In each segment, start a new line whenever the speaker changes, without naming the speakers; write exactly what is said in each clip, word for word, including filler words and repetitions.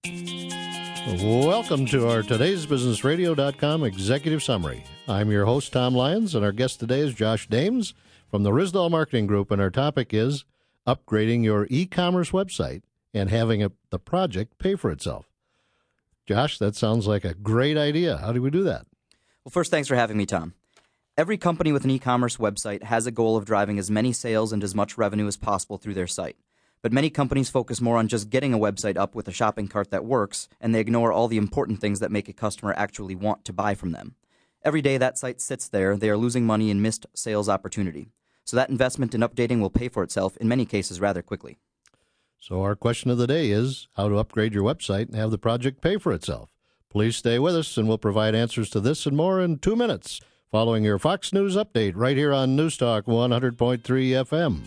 Welcome to our today's business radio dot com executive summary. I'm your host, Tom Lyons, and our guest today is Josh Dames from the Risdall Marketing Group, and our topic is upgrading your e-commerce website and having a, the project pay for itself. Josh, that sounds like a great idea. How do we do that?
Well, first, thanks for having me, Tom. Every company with an e-commerce website has a goal of driving as many sales and as much revenue as possible through their site. But many companies focus more on just getting a website up with a shopping cart that works, and they ignore all the important things that make a customer actually want to buy from them. Every day that site sits there, they are losing money in missed sales opportunity. So that investment in updating will pay for itself, in many cases, rather quickly.
So our question of the day is how to upgrade your website and have the project pay for itself. Please stay with us, and we'll provide answers to this and more in two minutes, following your Fox News update right here on News Talk one hundred point three F M.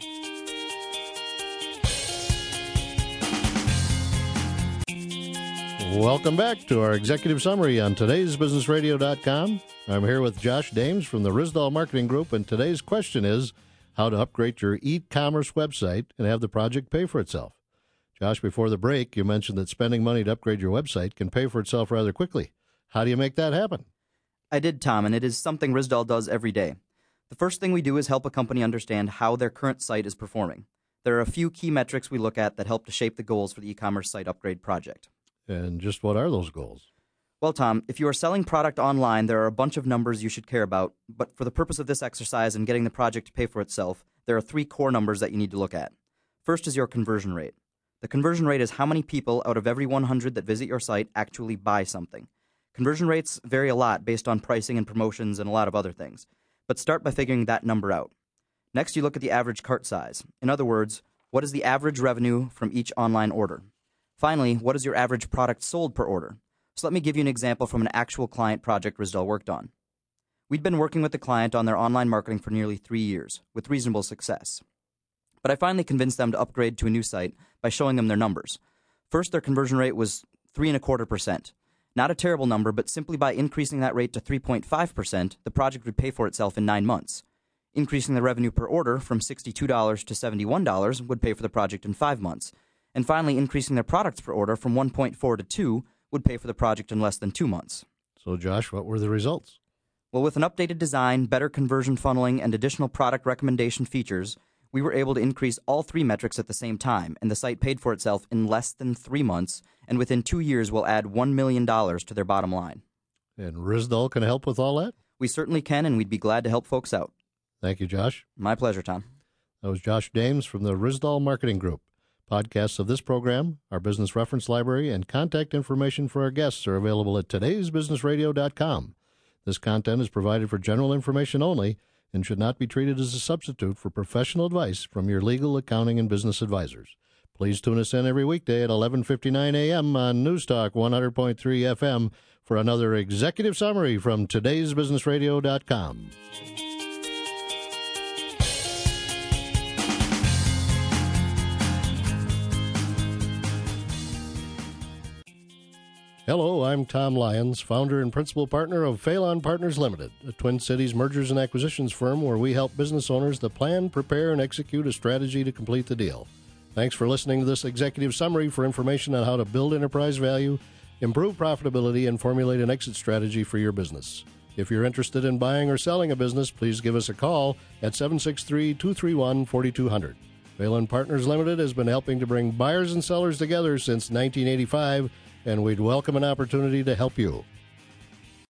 Welcome back to our executive summary on today's business radio dot com. I'm here with Josh Dames from the Risdall Marketing Group, and today's question is how to upgrade your e-commerce website and have the project pay for itself. Josh, before the break, you mentioned that spending money to upgrade your website can pay for itself rather quickly. How do you make that happen?
I did, Tom, and it is something Risdall does every day. The first thing we do is help a company understand how their current site is performing. There are a few key metrics we look at that help to shape the goals for the e-commerce site upgrade project.
And just what are those goals?
Well, Tom, if you are selling product online, there are a bunch of numbers you should care about, but for the purpose of this exercise and getting the project to pay for itself, there are three core numbers that you need to look at. First is your conversion rate. The conversion rate is how many people out of every one hundred that visit your site actually buy something. Conversion rates vary a lot based on pricing and promotions and a lot of other things, but start by figuring that number out. Next, you look at the average cart size. In other words, what is the average revenue from each online order? Finally, what is your average product sold per order? So let me give you an example from an actual client project Risdall worked on. We'd been working with the client on their online marketing for nearly three years, with reasonable success. But I finally convinced them to upgrade to a new site by showing them their numbers. First, their conversion rate was three and a quarter percent. Not a terrible number, but simply by increasing that rate to three point five percent, the project would pay for itself in nine months. Increasing the revenue per order from sixty-two dollars to seventy-one dollars would pay for the project in five months. And finally, increasing their products per order from one point four to two would pay for the project in less than two months.
So, Josh, what were the results?
Well, with an updated design, better conversion funneling, and additional product recommendation features, we were able to increase all three metrics at the same time, and the site paid for itself in less than three months, and within two years will add one million dollars to their bottom line.
And Risdall can help with all that?
We certainly can, and we'd be glad to help folks out.
Thank you, Josh.
My pleasure, Tom.
That was Josh Dames from the Risdall Marketing Group. Podcasts of this program, our business reference library, and contact information for our guests are available at todays business radio dot com. This content is provided for general information only and should not be treated as a substitute for professional advice from your legal, accounting, and business advisors. Please tune us in every weekday at eleven fifty-nine a.m. on News Talk one hundred point three F M for another executive summary from todays business radio dot com. Hello, I'm Tom Lyons, founder and principal partner of Phelan Partners Limited, a Twin Cities mergers and acquisitions firm where we help business owners to plan, prepare, and execute a strategy to complete the deal. Thanks for listening to this executive summary. For information on how to build enterprise value, improve profitability, and formulate an exit strategy for your business. If you're interested in buying or selling a business, please give us a call at seven six three, two three one, four two zero zero. Phelan Partners Limited has been helping to bring buyers and sellers together since nineteen eighty-five, and we'd welcome an opportunity to help you.